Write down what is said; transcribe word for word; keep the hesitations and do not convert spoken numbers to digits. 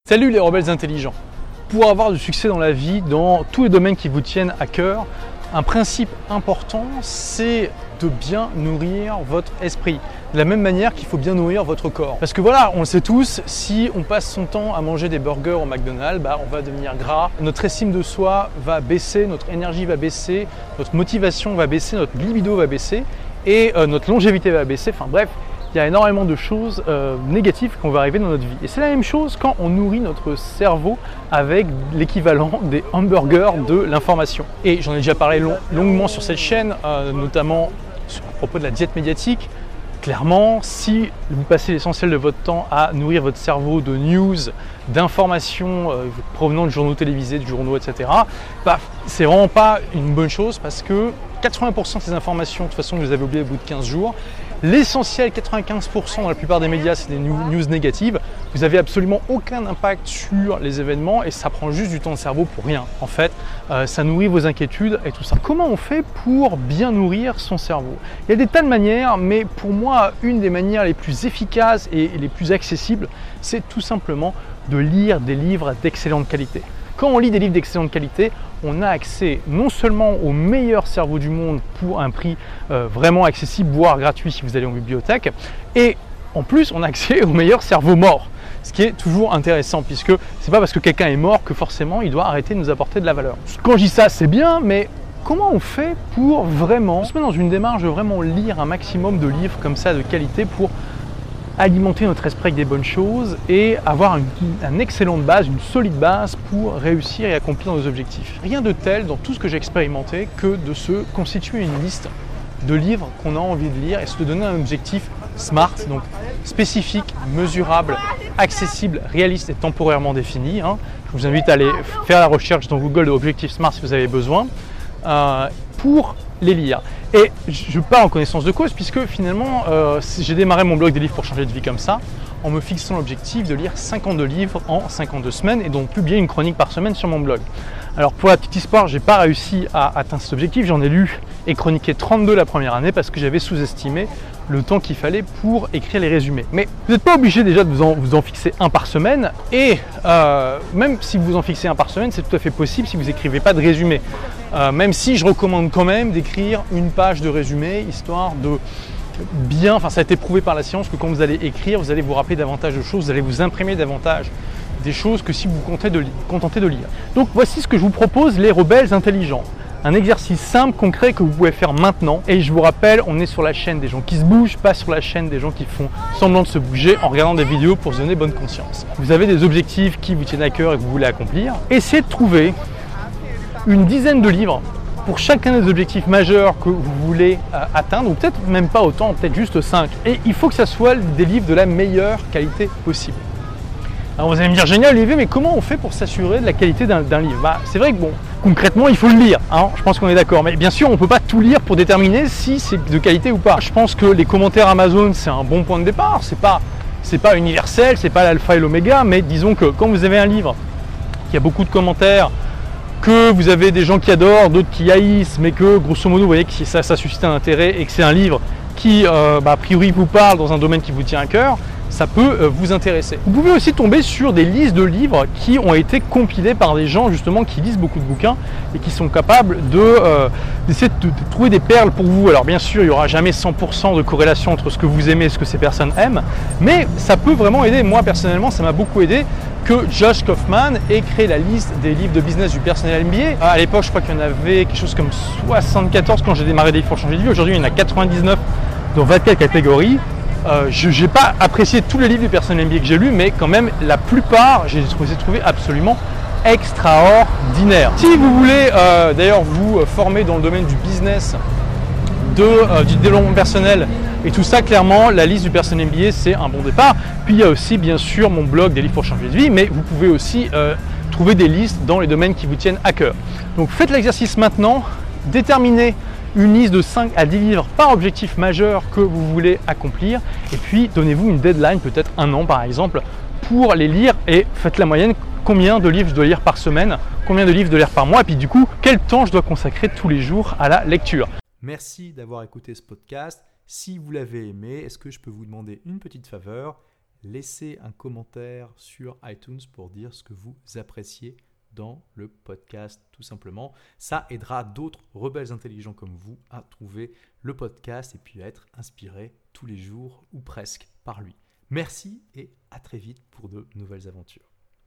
Salut les rebelles intelligents! Pour avoir du succès dans la vie, dans tous les domaines qui vous tiennent à cœur, un principe important, c'est de bien nourrir votre esprit. De la même manière qu'il faut bien nourrir votre corps. Parce que voilà, on le sait tous, si on passe son temps à manger des burgers au McDonald's, bah, on va devenir gras, notre estime de soi va baisser, notre énergie va baisser, notre motivation va baisser, notre libido va baisser et euh, notre longévité va baisser. Enfin bref, il y a énormément de choses euh, négatives qui vont arriver dans notre vie. Et c'est la même chose quand on nourrit notre cerveau avec l'équivalent des hamburgers de l'information. Et j'en ai déjà parlé long, longuement sur cette chaîne, euh, notamment à propos de la diète médiatique. Clairement, si vous passez l'essentiel de votre temps à nourrir votre cerveau de news, d'informations euh, provenant de journaux télévisés, de journaux, et cetera, bah, c'est vraiment pas une bonne chose parce que quatre-vingts pour cent de ces informations, de toute façon, vous les avez oubliées au bout de quinze jours. L'essentiel, quatre-vingt-quinze pour cent dans la plupart des médias, c'est des news négatives. Vous n'avez absolument aucun impact sur les événements et ça prend juste du temps de cerveau pour rien. En fait, euh, ça nourrit vos inquiétudes et tout ça. Comment on fait pour bien nourrir son cerveau? Il y a des tas de manières, mais pour moi, une des manières les plus efficaces et les plus accessibles, c'est tout simplement de lire des livres d'excellente qualité. Quand on lit des livres d'excellente qualité, on a accès non seulement au meilleur cerveau du monde pour un prix euh, vraiment accessible, voire gratuit si vous allez en bibliothèque, et en plus on a accès au meilleur cerveau mort, ce qui est toujours intéressant puisque c'est pas parce que quelqu'un est mort que forcément il doit arrêter de nous apporter de la valeur. Quand je dis ça, c'est bien, mais comment on fait pour vraiment se mettre dans une démarche de vraiment lire un maximum de livres comme ça de qualité pour alimenter notre esprit avec des bonnes choses et avoir une, une excellente base, une solide base pour réussir et accomplir nos objectifs. Rien de tel dans tout ce que j'ai expérimenté que de se constituer une liste de livres qu'on a envie de lire et se donner un objectif SMART, donc spécifique, mesurable, accessible, réaliste et temporairement défini. Hein. Je vous invite à aller faire la recherche dans Google de Objectif SMART si vous avez besoin, euh, pour les lire. Et je parle en connaissance de cause puisque finalement euh, j'ai démarré mon blog des livres pour changer de vie comme ça en me fixant l'objectif de lire cinquante-deux livres en cinquante-deux semaines et donc publier une chronique par semaine sur mon blog. Alors pour la petite histoire, j'ai pas réussi à atteindre cet objectif, j'en ai lu et chroniqué trente-deux la première année parce que j'avais sous-estimé le temps qu'il fallait pour écrire les résumés. Mais vous n'êtes pas obligé déjà de vous en, vous en fixer un par semaine et euh, même si vous en fixez un par semaine, c'est tout à fait possible si vous n'écrivez pas de résumé. Euh, même si je recommande quand même d'écrire une page de résumé, histoire de bien, enfin ça a été prouvé par la science que quand vous allez écrire, vous allez vous rappeler davantage de choses, vous allez vous imprimer davantage des choses que si vous vous contentez de, contentez de lire. Donc voici ce que je vous propose, les rebelles intelligents. Un exercice simple, concret que vous pouvez faire maintenant. Et je vous rappelle, on est sur la chaîne des gens qui se bougent, pas sur la chaîne des gens qui font semblant de se bouger en regardant des vidéos pour se donner bonne conscience. Vous avez des objectifs qui vous tiennent à cœur et que vous voulez accomplir. Essayez de trouver une dizaine de livres pour chacun des objectifs majeurs que vous voulez euh, atteindre, ou peut-être même pas autant, peut-être juste cinq. Et il faut que ça soit des livres de la meilleure qualité possible. Alors vous allez me dire, génial Olivier, mais comment on fait pour s'assurer de la qualité d'un livre? Bah, c'est vrai que bon, concrètement, il faut le lire, hein, je pense qu'on est d'accord. Mais bien sûr, on ne peut pas tout lire pour déterminer si c'est de qualité ou pas. Je pense que les commentaires Amazon, c'est un bon point de départ. C'est pas, c'est pas universel, c'est pas l'alpha et l'oméga, mais disons que quand vous avez un livre qui a beaucoup de commentaires, que vous avez des gens qui adorent, d'autres qui haïssent, mais que grosso modo, vous voyez que ça, ça suscite un intérêt et que c'est un livre qui, euh, bah, a priori, vous parle dans un domaine qui vous tient à cœur, ça peut euh, vous intéresser. Vous pouvez aussi tomber sur des listes de livres qui ont été compilés par des gens justement qui lisent beaucoup de bouquins et qui sont capables de, euh, d'essayer de, de trouver des perles pour vous. Alors bien sûr, il n'y aura jamais cent pour cent de corrélation entre ce que vous aimez et ce que ces personnes aiment, mais ça peut vraiment aider. Moi personnellement, ça m'a beaucoup aidé que Josh Kaufman ait créé la liste des livres de business du personnel M B A. À l'époque, je crois qu'il y en avait quelque chose comme soixante-quatorze quand j'ai démarré des livres pour changer de vie. Aujourd'hui, il y en a quatre-vingt-dix-neuf dans vingt-quatre catégories. Euh, je n'ai pas apprécié tous les livres du personnel M B A que j'ai lus, mais quand même la plupart, j'ai trouvé, trouvé absolument extraordinaires. Si vous voulez euh, d'ailleurs vous former dans le domaine du business, de, euh, du développement personnel et tout ça, clairement, la liste du personnel M B A, c'est un bon départ. Puis il y a aussi bien sûr mon blog des livres pour changer de vie, mais vous pouvez aussi euh, trouver des listes dans les domaines qui vous tiennent à cœur. Donc faites l'exercice maintenant, déterminez une liste de cinq à dix livres par objectif majeur que vous voulez accomplir et puis donnez-vous une deadline, peut-être un an par exemple, pour les lire et faites la moyenne, combien de livres je dois lire par semaine, combien de livres je dois lire par mois et puis du coup, quel temps je dois consacrer tous les jours à la lecture. Merci d'avoir écouté ce podcast. Si vous l'avez aimé, est-ce que je peux vous demander une petite faveur? laissez un commentaire sur iTunes pour dire ce que vous appréciez dans le podcast, tout simplement. Ça aidera d'autres rebelles intelligents comme vous à trouver le podcast et puis à être inspirés tous les jours ou presque par lui. Merci et à très vite pour de nouvelles aventures.